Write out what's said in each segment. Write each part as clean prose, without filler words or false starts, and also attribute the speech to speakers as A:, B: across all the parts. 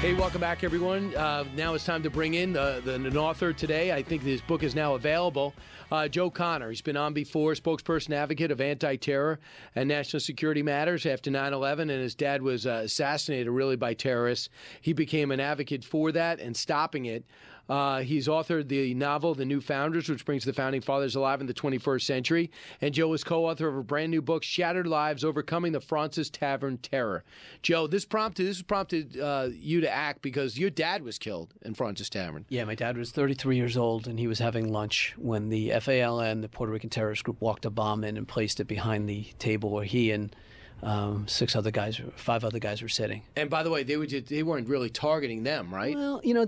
A: Hey, welcome back, everyone. Now it's time to bring in an author today. I think this book is now available. Joe Conner. He's been on before, spokesperson advocate of anti-terror and national security matters after 9/11, and his dad was assassinated really by terrorists. He became an advocate for that and stopping it. He's authored the novel, The New Founders, which brings the Founding Fathers alive in the 21st century. And Joe is co-author of a brand new book, Shattered Lives, Overcoming the Fraunces Tavern Terror. Joe, this prompted you to act because your dad was killed in Fraunces Tavern.
B: Yeah, my dad was 33 years old, and he was having lunch when the FALN, the Puerto Rican terrorist group, walked a bomb in and placed it behind the table where he and 5 other guys were sitting.
A: And by the way, they weren't really targeting them, right?
B: Well, you know,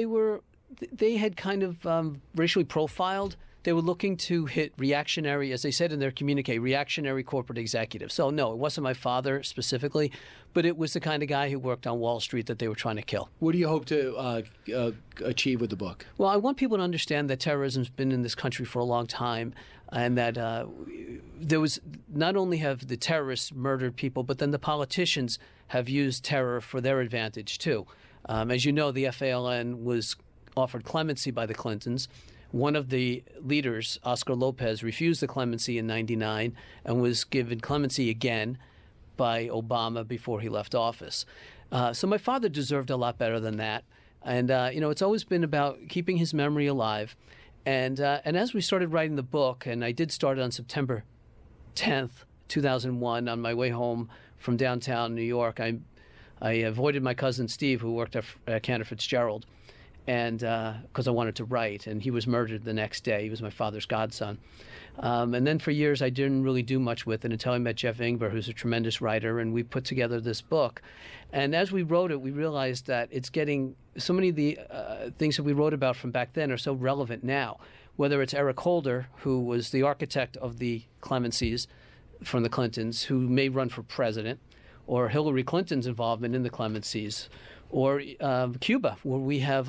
B: they had kind of racially profiled. They were looking to hit reactionary, as they said in their communique, reactionary corporate executives. So, no, it wasn't my father specifically, but it was the kind of guy who worked on Wall Street that they were trying to kill.
A: What do you hope to achieve with the book?
B: Well, I want people to understand that terrorism's been in this country for a long time, and that there was not only have the terrorists murdered people, but then the politicians have used terror for their advantage, too. As you know, the FALN was offered clemency by the Clintons. One of the leaders, Oscar Lopez, refused the clemency in '99 and was given clemency again by Obama before he left office. So my father deserved a lot better than that. And, it's always been about keeping his memory alive. And as we started writing the book, and I did start on September 10th, 2001, on my way home from downtown New York, I avoided my cousin Steve, who worked at Cantor Fitzgerald, and because I wanted to write, and he was murdered the next day. He was my father's godson. And then for years, I didn't really do much with it until I met Jeff Ingber, who's a tremendous writer, and we put together this book. And as we wrote it, we realized that it's getting so many of the things that we wrote about from back then are so relevant now, whether it's Eric Holder, who was the architect of the clemencies from the Clintons, who may run for president, or Hillary Clinton's involvement in the clemencies, or Cuba, where we have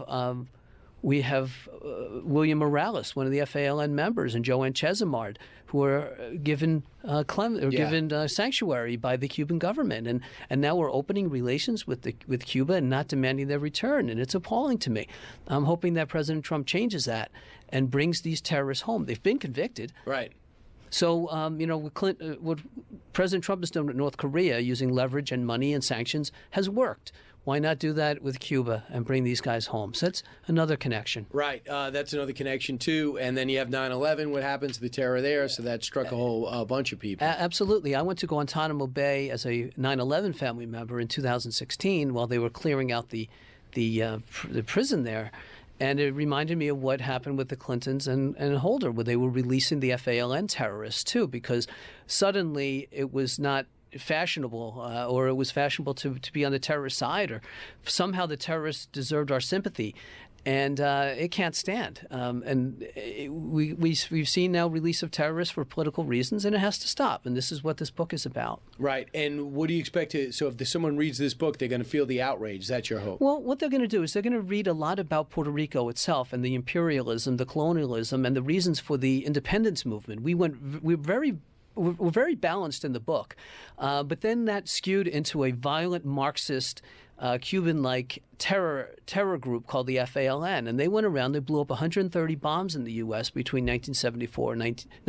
B: William Morales, one of the FALN members, and Joanne Chesimard, who are given sanctuary by the Cuban government, and now we're opening relations with Cuba and not demanding their return, and it's appalling to me. I'm hoping that President Trump changes that and brings these terrorists home. They've been convicted,
A: right?
B: So, what President Trump has done with North Korea, using leverage and money and sanctions, has worked. Why not do that with Cuba and bring these guys home? So that's another connection.
A: Right. That's another connection, too. And then you have 9/11. What happens to the terror there? So that struck a whole bunch of people.
B: Absolutely. I went to Guantanamo Bay as a 9/11 family member in 2016 while they were clearing out the prison there. And it reminded me of what happened with the Clintons and Holder, where they were releasing the FALN terrorists, too, because suddenly it was not fashionable, or it was fashionable to be on the terrorist side, or somehow the terrorists deserved our sympathy. And it can't stand. We've seen now release of terrorists for political reasons, and it has to stop. And this is what this book is about.
A: Right. And what do you expect so if someone reads this book, they're going to feel the outrage. Is that your hope?
B: Well, what they're going to do is they're going to read a lot about Puerto Rico itself and the imperialism, the colonialism, and the reasons for the independence movement. We're very balanced in the book, but then that skewed into a violent Marxist, Cuban-like terror group called the FALN, and they went around. They blew up 130 bombs in the U.S. between 1974 and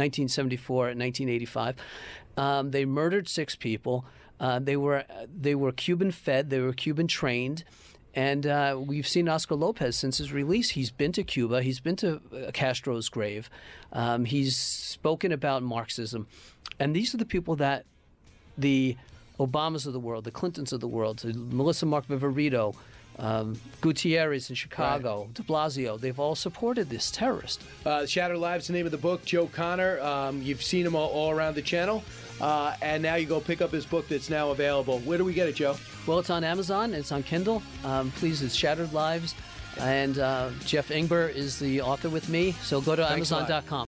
B: 1985. They murdered 6 people. They were Cuban-fed. They were Cuban-trained. And we've seen Oscar Lopez since his release. He's been to Cuba. He's been to Castro's grave. He's spoken about Marxism. And these are the people that the Obamas of the world, the Clintons of the world, Melissa Mark Viverito, Gutierrez in Chicago,
A: right.
B: de Blasio, they've all supported this terrorist.
A: Shattered Lives, the name of the book. Joe Conner, you've seen him all around the channel. And now you go pick up his book that's now available. Where do we get it, Joe?
B: Well, it's on Amazon. It's on Kindle. Please, it's Shattered Lives. And Jeff Ingber is the author with me. So go to Amazon.com.